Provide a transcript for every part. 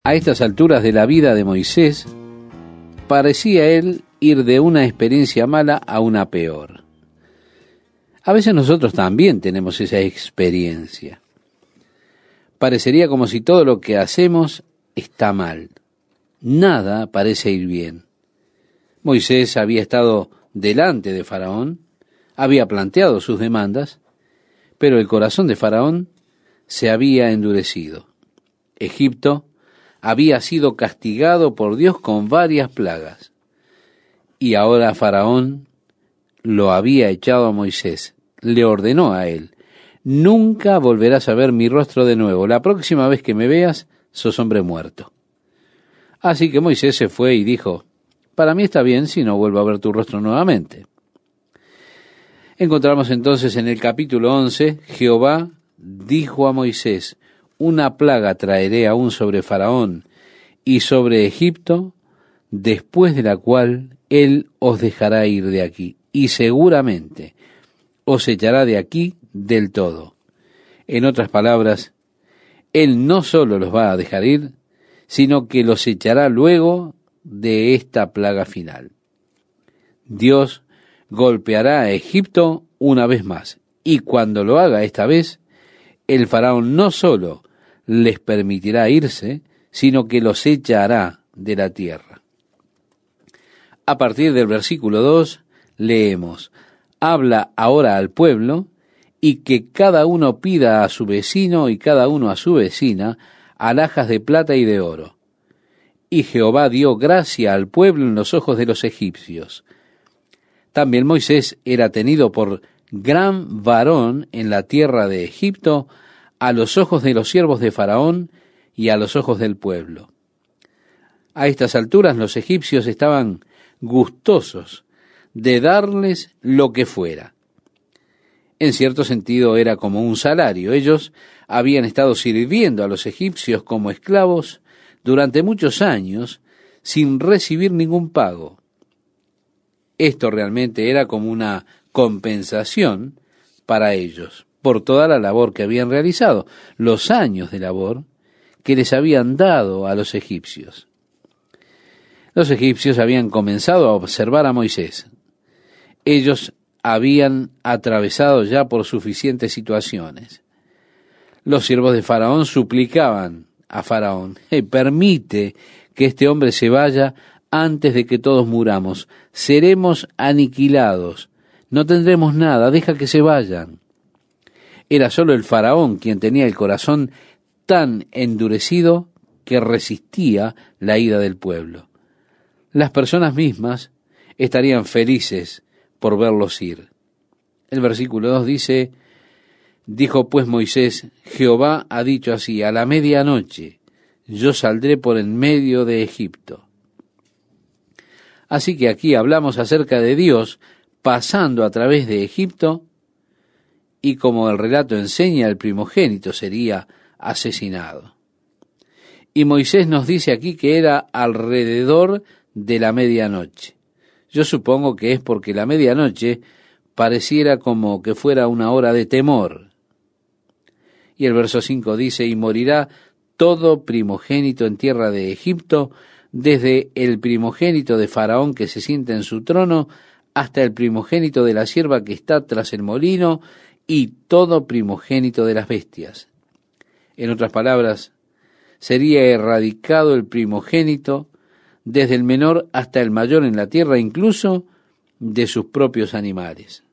A estas alturas de la vida de Moisés, parecía él ir de una experiencia mala a una peor. A veces nosotros también tenemos esa experiencia. Parecería como si todo lo que hacemos está mal. Nada parece ir bien. Moisés había estado delante de Faraón, había planteado sus demandas, pero el corazón de Faraón se había endurecido. Egipto había sido castigado por Dios con varias plagas. Y ahora Faraón lo había echado a Moisés, le ordenó a él: nunca volverás a ver mi rostro de nuevo, la próxima vez que me veas, sos hombre muerto. Así que Moisés se fue y dijo: para mí está bien si no vuelvo a ver tu rostro nuevamente. Encontramos entonces en el capítulo 11, Jehová dijo a Moisés: una plaga traeré aún sobre Faraón y sobre Egipto, después de la cual él os dejará ir de aquí, y seguramente os echará de aquí del todo. En otras palabras, él no solo los va a dejar ir, sino que los echará luego de esta plaga final. Dios golpeará a Egipto una vez más, y cuando lo haga esta vez, el faraón no solo les permitirá irse, sino que los echará de la tierra. A partir del versículo 2 leemos: habla ahora al pueblo, y que cada uno pida a su vecino y cada uno a su vecina alhajas de plata y de oro. Y Jehová dio gracia al pueblo en los ojos de los egipcios. También Moisés era tenido por gran varón en la tierra de Egipto, a los ojos de los siervos de Faraón y a los ojos del pueblo. A estas alturas los egipcios estaban gustosos de darles lo que fuera. En cierto sentido era como un salario. Ellos habían estado sirviendo a los egipcios como esclavos durante muchos años sin recibir ningún pago. Esto realmente era como una compensación para ellos por toda la labor que habían realizado, los años de labor que les habían dado a los egipcios. Los egipcios habían comenzado a observar a Moisés. Ellos habían atravesado ya por suficientes situaciones. Los siervos de Faraón suplicaban a Faraón: permite que este hombre se vaya antes de que todos muramos. Seremos aniquilados, no tendremos nada, deja que se vayan. Era solo el Faraón quien tenía el corazón tan endurecido que resistía la ira del pueblo. Las personas mismas estarían felices por verlos ir. El versículo 2 dice: dijo pues Moisés: Jehová ha dicho así, a la medianoche yo saldré por en medio de Egipto. Así que aquí hablamos acerca de Dios pasando a través de Egipto, y como el relato enseña, el primogénito sería asesinado. Y Moisés nos dice aquí que era alrededor de la medianoche. Yo supongo que es porque la medianoche pareciera como que fuera una hora de temor. Y el verso 5 dice: y morirá todo primogénito en tierra de Egipto, desde el primogénito de Faraón que se sienta en su trono, hasta el primogénito de la sierva que está tras el molino, y todo primogénito de las bestias. En otras palabras, sería erradicado el primogénito, desde el menor hasta el mayor en la tierra, incluso de sus propios animales.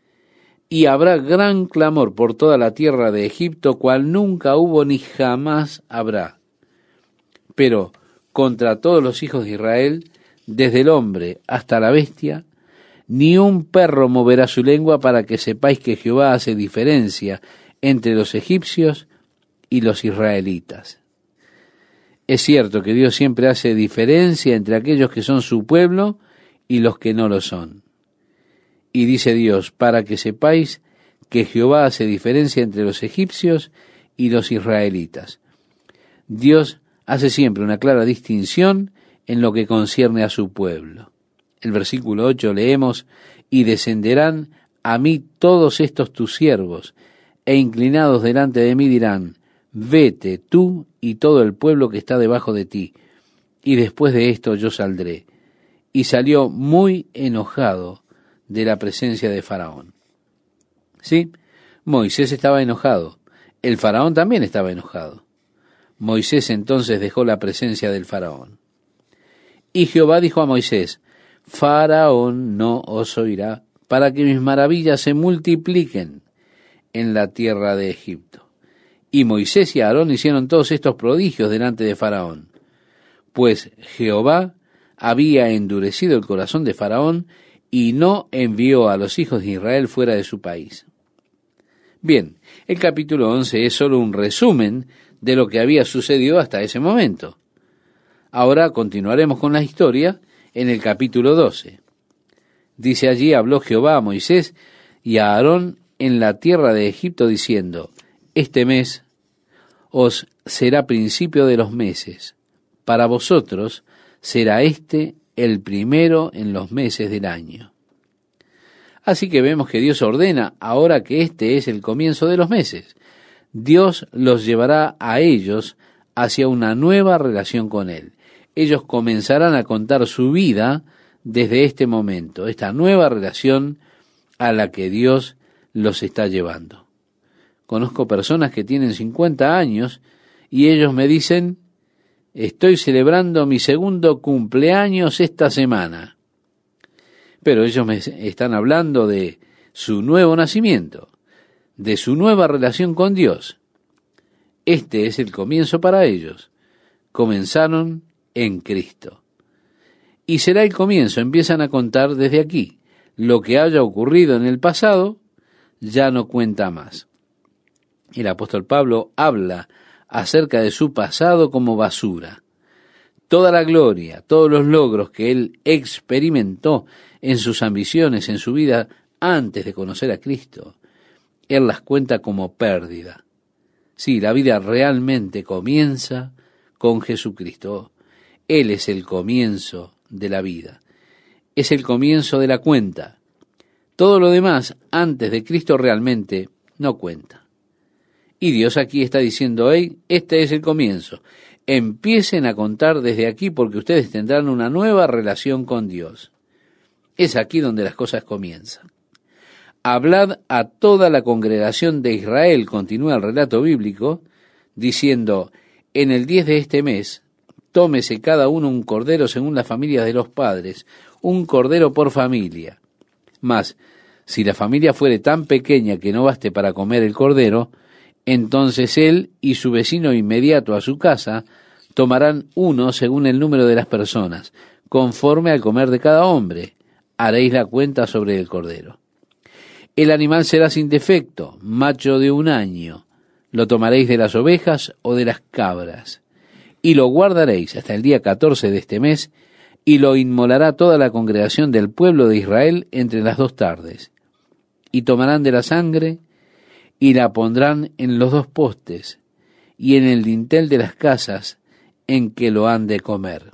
Y habrá gran clamor por toda la tierra de Egipto, cual nunca hubo ni jamás habrá. Pero contra todos los hijos de Israel, desde el hombre hasta la bestia, ni un perro moverá su lengua, para que sepáis que Jehová hace diferencia entre los egipcios y los israelitas. Es cierto que Dios siempre hace diferencia entre aquellos que son su pueblo y los que no lo son. Y dice Dios: para que sepáis que Jehová hace diferencia entre los egipcios y los israelitas. Dios hace siempre una clara distinción en lo que concierne a su pueblo. El versículo 8 leemos: y descenderán a mí todos estos tus siervos, e inclinados delante de mí dirán: vete tú y todo el pueblo que está debajo de ti, y después de esto yo saldré. Y salió muy enojado de la presencia de Faraón. ¿Sí? Moisés estaba enojado. El Faraón también estaba enojado. Moisés entonces dejó la presencia del Faraón. Y Jehová dijo a Moisés, Faraón no os oirá, para que mis maravillas se multipliquen en la tierra de Egipto. Y Moisés y Aarón hicieron todos estos prodigios delante de Faraón, pues Jehová había endurecido el corazón de Faraón y no envió a los hijos de Israel fuera de su país. Bien, el capítulo 11 es solo un resumen de lo que había sucedido hasta ese momento. Ahora continuaremos con la historia en el capítulo 12. Dice allí, habló Jehová a Moisés y a Aarón en la tierra de Egipto diciendo, este mes os será principio de los meses, para vosotros será este el primero en los meses del año. Así que vemos que Dios ordena ahora que este es el comienzo de los meses. Dios los llevará a ellos hacia una nueva relación con Él. Ellos comenzarán a contar su vida desde este momento, esta nueva relación a la que Dios los está llevando. Conozco personas que tienen 50 años y ellos me dicen, estoy celebrando mi segundo cumpleaños esta semana. Pero ellos me están hablando de su nuevo nacimiento, de su nueva relación con Dios. Este es el comienzo para ellos. Comenzaron en Cristo. Y será el comienzo, empiezan a contar desde aquí. Lo que haya ocurrido en el pasado ya no cuenta más. El apóstol Pablo habla acerca de su pasado como basura. Toda la gloria, todos los logros que él experimentó en sus ambiciones, en su vida antes de conocer a Cristo, él las cuenta como pérdida. Sí, la vida realmente comienza con Jesucristo. Él es el comienzo de la vida. Es el comienzo de la cuenta. Todo lo demás antes de Cristo realmente no cuenta. Y Dios aquí está diciendo, hey, este es el comienzo. Empiecen a contar desde aquí porque ustedes tendrán una nueva relación con Dios. Es aquí donde las cosas comienzan. Hablad a toda la congregación de Israel, continúa el relato bíblico, diciendo, en el 10 de este mes, tómese cada uno un cordero según las familias de los padres, un cordero por familia. Mas, si la familia fuere tan pequeña que no baste para comer el cordero, entonces él y su vecino inmediato a su casa tomarán uno según el número de las personas, conforme al comer de cada hombre. Haréis la cuenta sobre el cordero. El animal será sin defecto, macho de 1 año. Lo tomaréis de las ovejas o de las cabras. Y lo guardaréis hasta el día 14 de este mes, y lo inmolará toda la congregación del pueblo de Israel entre las 2 tardes. Y tomarán de la sangre, y la pondrán en los 2 postes, y en el dintel de las casas en que lo han de comer.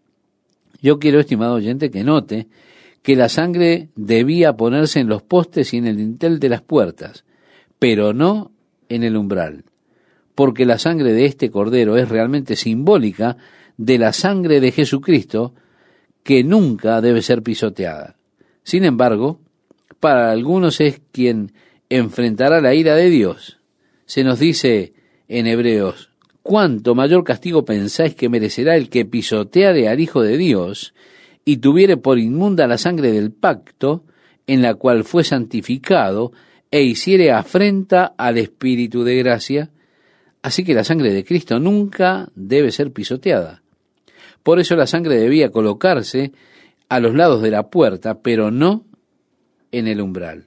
Yo quiero, estimado oyente, que note que la sangre debía ponerse en los postes y en el dintel de las puertas, pero no en el umbral, porque la sangre de este cordero es realmente simbólica de la sangre de Jesucristo, que nunca debe ser pisoteada. Sin embargo, para algunos es quien enfrentará la ira de Dios. Se nos dice en Hebreos, ¿cuánto mayor castigo pensáis que merecerá el que pisoteare al Hijo de Dios y tuviere por inmunda la sangre del pacto en la cual fue santificado e hiciere afrenta al Espíritu de gracia? Así que la sangre de Cristo nunca debe ser pisoteada. Por eso la sangre debía colocarse a los lados de la puerta, pero no en el umbral.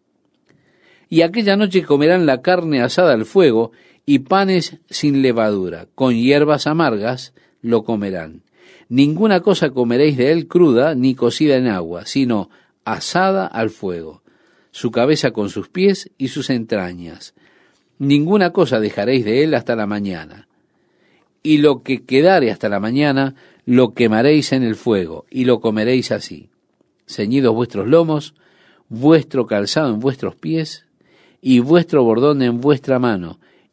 Y aquella noche comerán la carne asada al fuego y panes sin levadura, con hierbas amargas lo comerán. Ninguna cosa comeréis de él cruda ni cocida en agua, sino asada al fuego, su cabeza con sus pies y sus entrañas. Ninguna cosa dejaréis de él hasta la mañana. Y lo que quedare hasta la mañana, lo quemaréis en el fuego, y lo comeréis así. Ceñidos vuestros lomos, vuestro calzado en vuestros pies, y vuestro bordón en vuestra mano,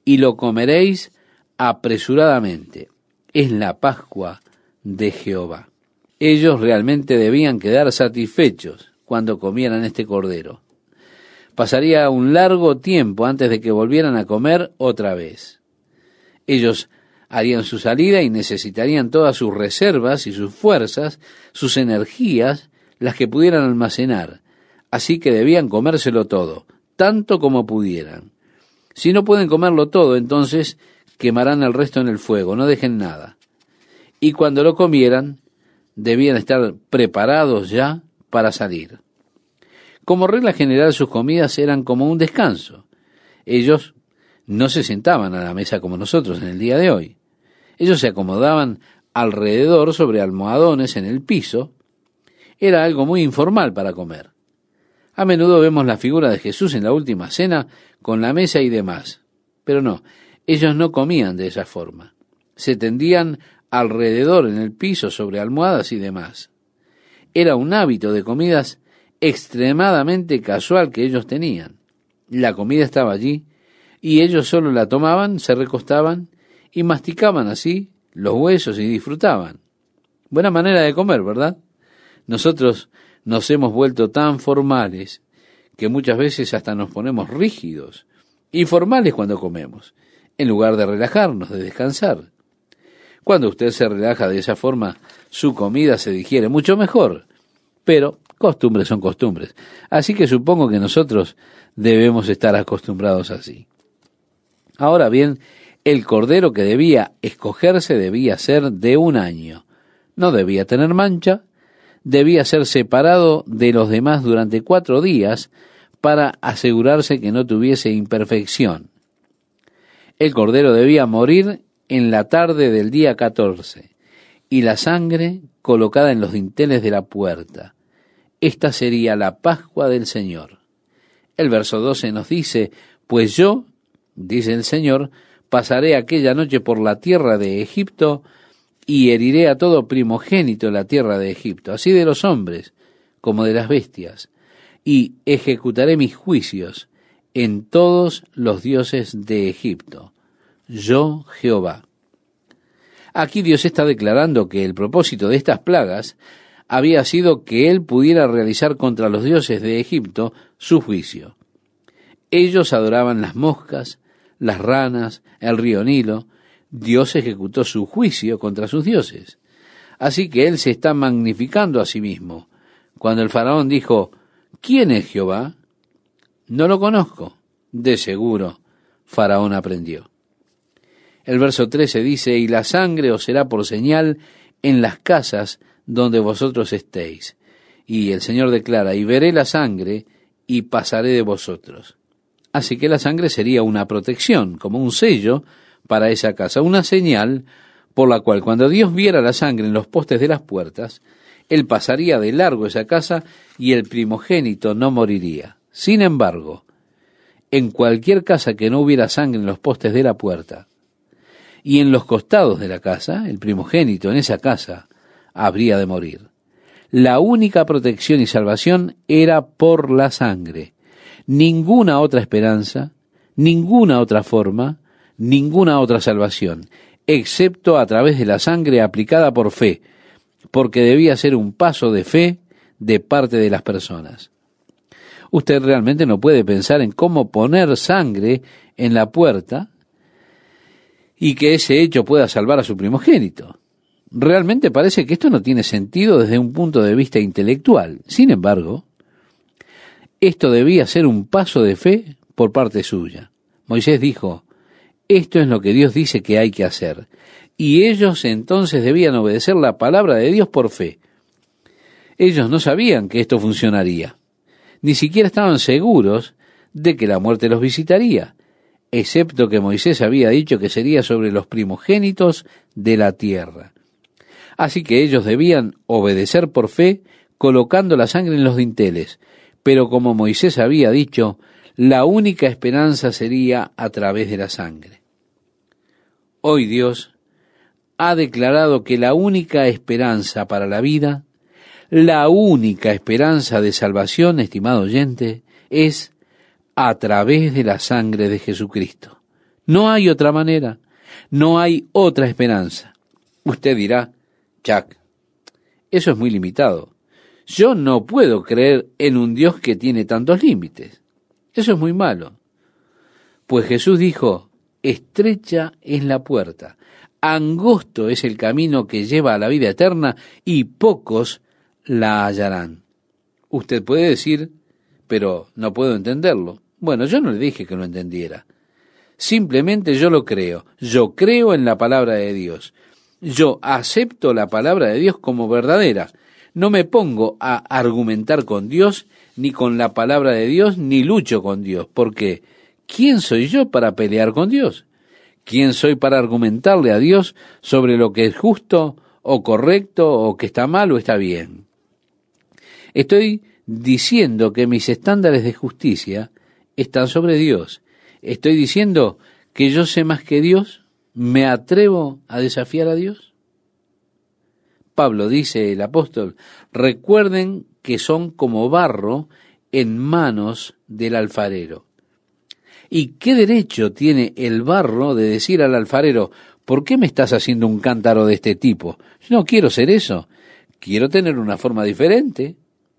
y lo comeréis apresuradamente. Es la Pascua de Jehová. Ellos realmente debían quedar satisfechos cuando comieran este cordero. Pasaría un largo tiempo antes de que volvieran a comer otra vez. Ellos harían su salida y necesitarían todas sus reservas y sus fuerzas, sus energías, las que pudieran almacenar. Así que debían comérselo todo, tanto como pudieran. Si no pueden comerlo todo, entonces quemarán el resto en el fuego, no dejen nada. Y cuando lo comieran, debían estar preparados ya para salir. Como regla general, sus comidas eran como un descanso. Ellos no se sentaban a la mesa como nosotros en el día de hoy. Ellos se acomodaban alrededor sobre almohadones en el piso. Era algo muy informal para comer. A menudo vemos la figura de Jesús en la última cena con la mesa y demás. Pero no, ellos no comían de esa forma. Se tendían alrededor en el piso sobre almohadas y demás. Era un hábito de comidas extremadamente casual que ellos tenían. La comida estaba allí y ellos solo la tomaban, se recostaban y masticaban así los huesos y disfrutaban. Buena manera de comer, ¿verdad? Nosotros nos hemos vuelto tan formales que muchas veces hasta nos ponemos rígidos y formales cuando comemos, en lugar de relajarnos, de descansar. Cuando usted se relaja de esa forma, su comida se digiere mucho mejor, pero costumbres son costumbres, así que supongo que nosotros debemos estar acostumbrados así. Ahora bien, el cordero que debía escogerse debía ser de 1 año, no debía tener mancha, debía ser separado de los demás durante 4 días para asegurarse que no tuviese imperfección. El cordero debía morir en la tarde del día 14, y la sangre colocada en los dinteles de la puerta. Esta sería la Pascua del Señor. El verso 12 nos dice, pues yo, dice el Señor, pasaré aquella noche por la tierra de Egipto y heriré a todo primogénito en la tierra de Egipto, así de los hombres como de las bestias, y ejecutaré mis juicios en todos los dioses de Egipto. Yo, Jehová. Aquí Dios está declarando que el propósito de estas plagas había sido que él pudiera realizar contra los dioses de Egipto su juicio. Ellos adoraban las moscas, las ranas, el río Nilo. Dios ejecutó su juicio contra sus dioses. Así que él se está magnificando a sí mismo. Cuando el faraón dijo, ¿quién es Jehová? No lo conozco. De seguro, faraón aprendió. El verso 13 dice, y la sangre os será por señal en las casas donde vosotros estéis. Y el Señor declara, y veré la sangre y pasaré de vosotros. Así que la sangre sería una protección, como un sello para esa casa, una señal por la cual cuando Dios viera la sangre en los postes de las puertas, él pasaría de largo esa casa y el primogénito no moriría. Sin embargo, en cualquier casa que no hubiera sangre en los postes de la puerta y en los costados de la casa, el primogénito en esa casa habría de morir. La única protección y salvación era por la sangre. Ninguna otra esperanza, ninguna otra forma, ninguna otra salvación, excepto a través de la sangre aplicada por fe, porque debía ser un paso de fe de parte de las personas. Usted realmente no puede pensar en cómo poner sangre en la puerta y que ese hecho pueda salvar a su primogénito. Realmente parece que esto no tiene sentido desde un punto de vista intelectual. Sin embargo, esto debía ser un paso de fe por parte suya. Moisés dijo, esto es lo que Dios dice que hay que hacer. Y ellos entonces debían obedecer la palabra de Dios por fe. Ellos no sabían que esto funcionaría. Ni siquiera estaban seguros de que la muerte los visitaría, excepto que Moisés había dicho que sería sobre los primogénitos de la tierra. Así que ellos debían obedecer por fe, colocando la sangre en los dinteles. Pero como Moisés había dicho, la única esperanza sería a través de la sangre. Hoy Dios ha declarado que la única esperanza para la vida, la única esperanza de salvación, estimado oyente, es a través de la sangre de Jesucristo. No hay otra manera, no hay otra esperanza. Usted dirá, Jack, eso es muy limitado. Yo no puedo creer en un Dios que tiene tantos límites. Eso es muy malo. Pues Jesús dijo, estrecha es la puerta, angosto es el camino que lleva a la vida eterna y pocos la hallarán. Usted puede decir, pero no puedo entenderlo. Bueno, yo no le dije que lo entendiera. Simplemente yo lo creo. Yo creo en la palabra de Dios. Yo acepto la palabra de Dios como verdadera. No me pongo a argumentar con Dios, ni con la palabra de Dios, ni lucho con Dios. Porque, ¿quién soy yo para pelear con Dios? ¿Quién soy para argumentarle a Dios sobre lo que es justo o correcto o que está mal o está bien? Estoy diciendo que mis estándares de justicia están sobre Dios. Estoy diciendo que yo sé más que Dios. ¿Me atrevo a desafiar a Dios? Pablo dice, el apóstol, recuerden que son como barro en manos del alfarero. ¿Y qué derecho tiene el barro de decir al alfarero, ¿por qué me estás haciendo un cántaro de este tipo? Yo no quiero ser eso, quiero tener una forma diferente.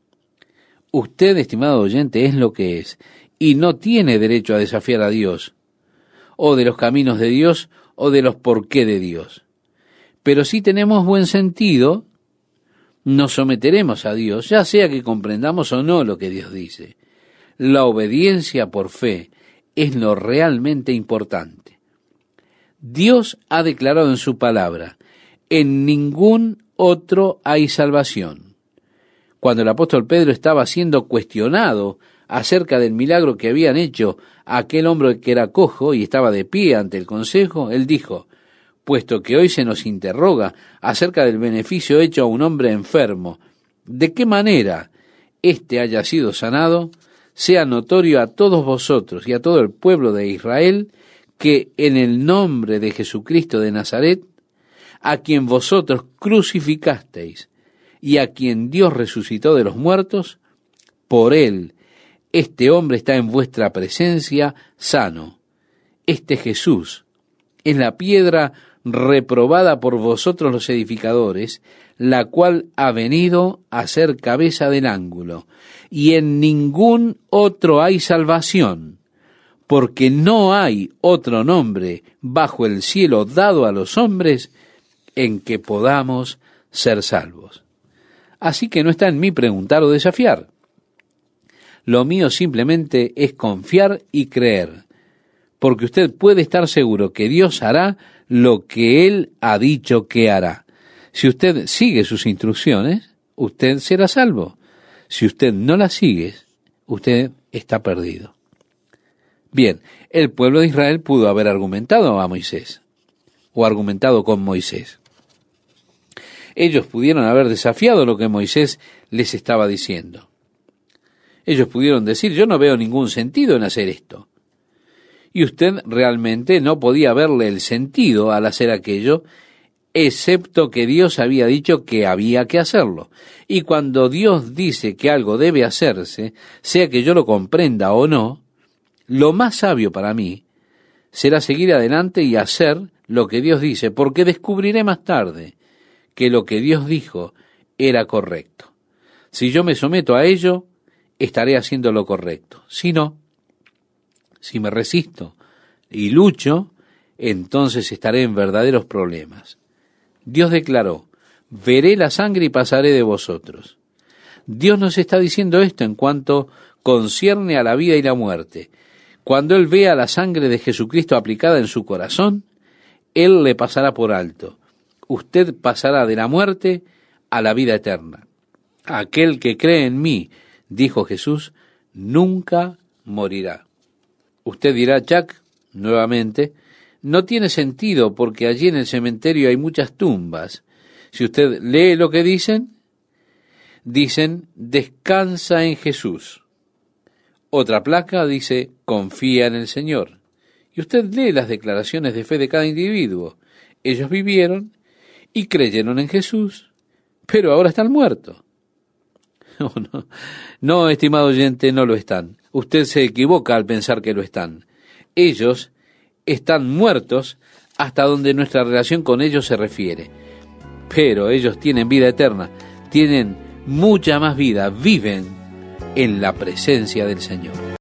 Usted, estimado oyente, es lo que es, y no tiene derecho a desafiar a Dios, o de los caminos de Dios, o de los por qué de Dios. Pero si tenemos buen sentido, nos someteremos a Dios, ya sea que comprendamos o no lo que Dios dice. La obediencia por fe es lo realmente importante. Dios ha declarado en su palabra, en ningún otro hay salvación. Cuando el apóstol Pedro estaba siendo cuestionado acerca del milagro que habían hecho a aquel hombre que era cojo y estaba de pie ante el consejo, él dijo, puesto que hoy se nos interroga acerca del beneficio hecho a un hombre enfermo, ¿de qué manera éste haya sido sanado? Sea notorio a todos vosotros y a todo el pueblo de Israel que en el nombre de Jesucristo de Nazaret, a quien vosotros crucificasteis y a quien Dios resucitó de los muertos, por él este hombre está en vuestra presencia sano. Este Jesús es la piedra reprobada por vosotros los edificadores, la cual ha venido a ser cabeza del ángulo, y en ningún otro hay salvación, porque no hay otro nombre bajo el cielo dado a los hombres en que podamos ser salvos. Así que no está en mí preguntar o desafiar. Lo mío simplemente es confiar y creer, porque usted puede estar seguro que Dios hará lo que Él ha dicho que hará. Si usted sigue sus instrucciones, usted será salvo. Si usted no las sigue, usted está perdido. Bien, el pueblo de Israel pudo haber argumentado a Moisés, o argumentado con Moisés. Ellos pudieron haber desafiado lo que Moisés les estaba diciendo. Ellos pudieron decir, yo no veo ningún sentido en hacer esto. Y usted realmente no podía verle el sentido al hacer aquello, excepto que Dios había dicho que había que hacerlo. Y cuando Dios dice que algo debe hacerse, sea que yo lo comprenda o no, lo más sabio para mí será seguir adelante y hacer lo que Dios dice, porque descubriré más tarde que lo que Dios dijo era correcto. Si yo me someto a ello, estaré haciendo lo correcto. Si no, si me resisto y lucho, entonces estaré en verdaderos problemas. Dios declaró, veré la sangre y pasaré de vosotros. Dios nos está diciendo esto en cuanto concierne a la vida y la muerte. Cuando Él vea la sangre de Jesucristo aplicada en su corazón, Él le pasará por alto. Usted pasará de la muerte a la vida eterna. Aquel que cree en mí, dijo Jesús, nunca morirá. Usted dirá, Jack, nuevamente, no tiene sentido porque allí en el cementerio hay muchas tumbas. Si usted lee lo que dicen, descansa en Jesús. Otra placa dice, confía en el Señor. Y usted lee las declaraciones de fe de cada individuo. Ellos vivieron y creyeron en Jesús, pero ahora están muertos. No, estimado oyente, no lo están. Usted se equivoca al pensar que lo están. Ellos están muertos hasta donde nuestra relación con ellos se refiere. Pero ellos tienen vida eterna, tienen mucha más vida, viven en la presencia del Señor.